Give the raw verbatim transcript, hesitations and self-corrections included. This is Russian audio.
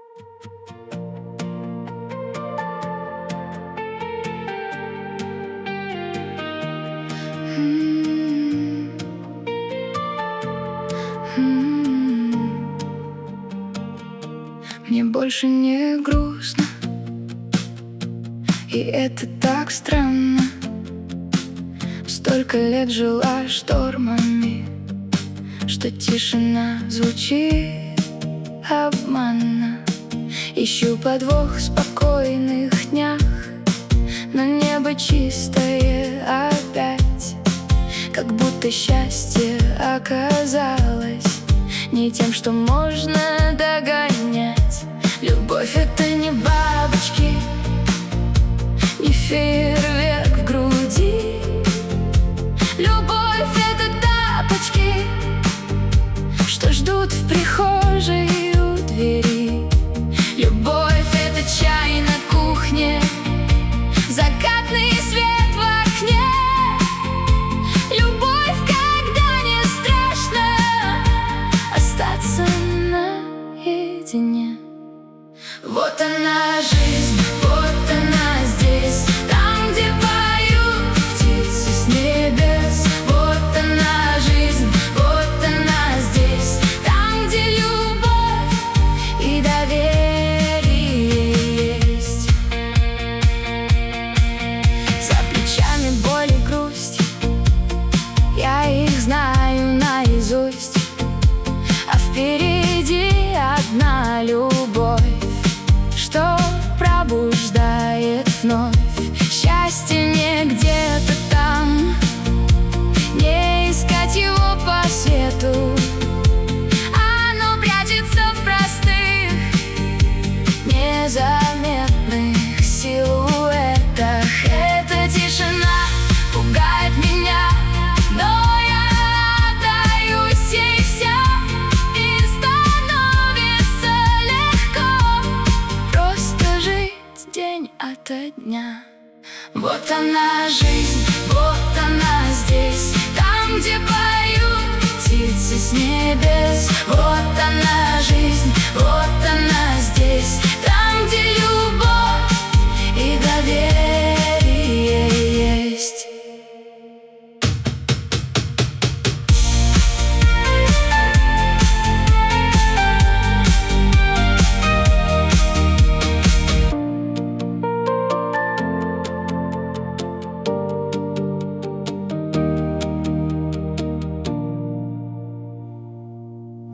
Мне больше не грустно, и это так странно. Столько лет жила штормами, что тишина звучит обманно. Ищу подвох в спокойных днях, но небо чистое опять. Как будто счастье оказалось не тем, что можно догонять. Любовь — это не бабочки, не фейерверк в груди. Любовь — это тапочки, что ждут в прихожей у двери. Любовь — это чай на кухне, закатный свет в окне. Любовь, когда не страшно остаться наедине. Вот она жизнь, вот она здесь, там, где поют птицы с небес. Вот она жизнь, вот она здесь, там, где любовь и доверие есть. За плечами боль и грусть, я их знаю наизусть, а впереди одна любовь, что пробуждает вновь. Счастье не где-то там, не искать его по свету. Оно прячется в простых, незаметных силуэтах. Эта тишина пугает меня, но я отдаюсь ей вся, и становится легко просто жить день ото дня. Вот она жизнь, вот она здесь, там, где поют птицы с небес. Вот